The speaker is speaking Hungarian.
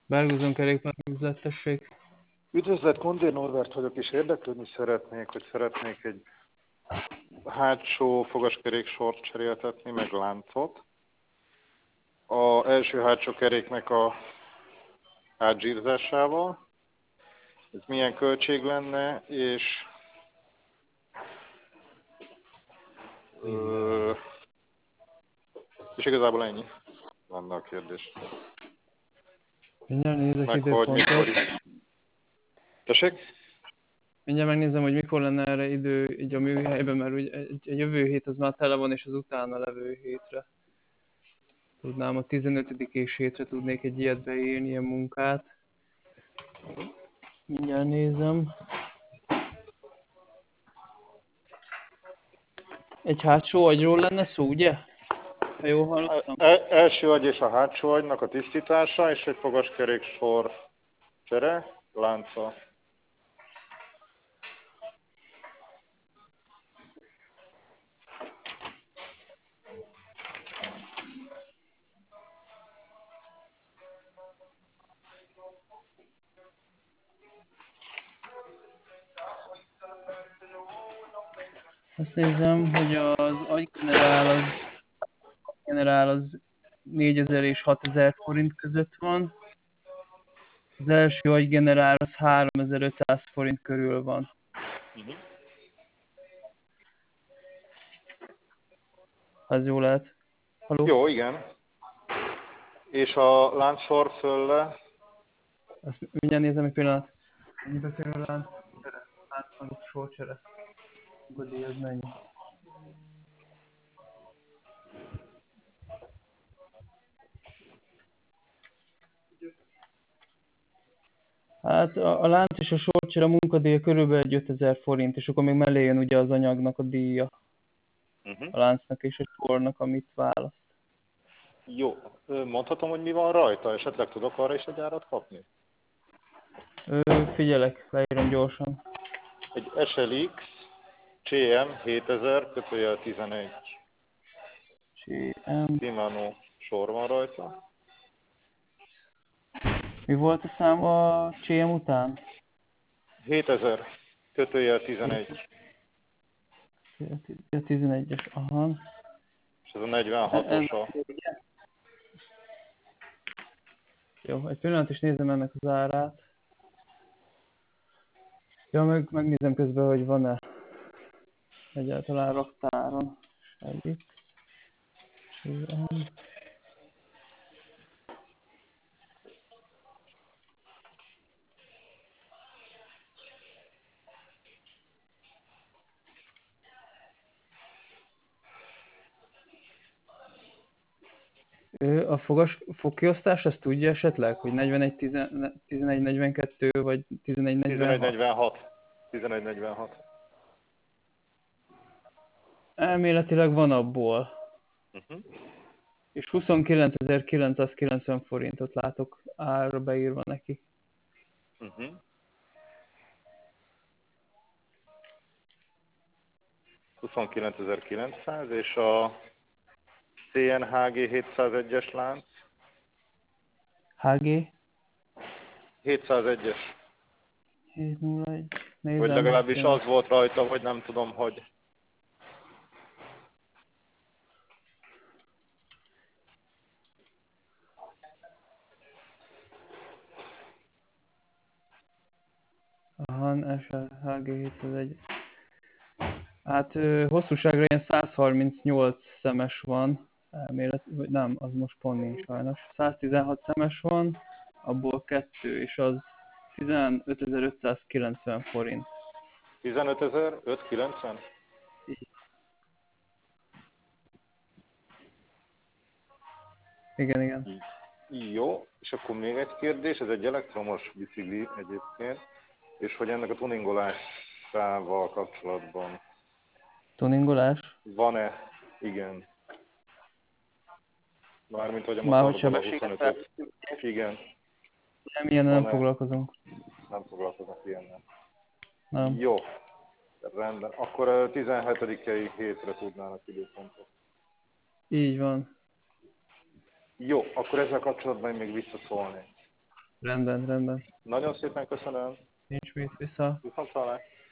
Bergozon kerékpár üzlettesség. Üdvözlet, Kondér Norbert vagyok, és érdeklődni szeretnék egy hátsó fogaskerék sort cseréltetni, meg láncot. Az első hátsó keréknek a átzsírzásával. Ez milyen költség lenne, és igazából ennyi lenne a kérdés. Mindjárt nézek Meg hogy időpontot. mikor is. Tessék? Mindjárt megnézem, hogy mikor lenne erre idő így a műhelyben, mert ugye a jövő hét az már tele van, és az utána levő hétre. Tudnám, a 15. és hétre tudnék egy ilyet beírni, ilyen munkát. Mindjárt nézem. Egy hátsó agyról lenne szó, ugye? Ha jól hallottam. Első agy és a hátsó agynak a tisztítása, és egy fogaskerék sor csere, lánca. Azt nézem, hogy az agygenerál az 4000 és 6000 forint között van. Az első agygenerál az 3500 forint körül van. Az jó lehet. Haló? Jó, igen. És a láncsor fölle? Azt mindjárt nézem egy pillanat. Mennyibe kerül a lánc? Láncnak sorcsere. Godi, ez mennyi? Hát a lánc és a sorcsere munkadíja körülbelül egy 5000 forint, és akkor még mellé jön ugye az anyagnak a díja. A láncnak és a sornak, amit választ. Jó. Mondhatom, hogy mi van rajta? Esetleg tudok arra is egy árat kapni? Figyelek, leírom gyorsan. Egy SLX CM 7000 11. CM. Shimano sor van rajta. Mi volt a szám a CM után? 7000 11. 11-es, aha. És ez a 46-os. Jó, egy pillanat is nézem ennek az árát. Ja, megnézem közben, hogy van-e egyáltalán raktáron. Egyik. A fogkiosztás, azt tudja esetleg, hogy 41-42 vagy 11-46? 11-46. Elméletileg van abból. És 29.990 forintot látok árra beírva neki. 29.900 és a CNHG 701-es lánc. HG? 701-es. 701. Nézem. Vagy legalábbis az volt rajta, vagy nem tudom, hogy. Aha, SHG 701. Hát hosszúságra ilyen 138 szemes van. Vagy nem, az most pont nincs sajnos. 116 szemes van, abból 2, és az 15.590 forint. 15.590? Igen, igen. Jó, és akkor még egy kérdés, ez egy elektromos bicikli egyébként, és hogy ennek a tuningolásával kapcsolatban Tuningolás? van-e? Igen. Mármint, hogy a Már hogy motorból a sebességet 25-öt. Igen. Nem, ilyen nem foglalkozunk. Nem foglalkoznak ilyennel. Nem. Jó. Rendben. Akkor a 17. hétre tudnának időpontot. Így van. Jó, akkor ezzel kapcsolatban még visszaszólnék. Rendben. Nagyon szépen köszönöm. Nincs mit vissza. Viszontlátásra.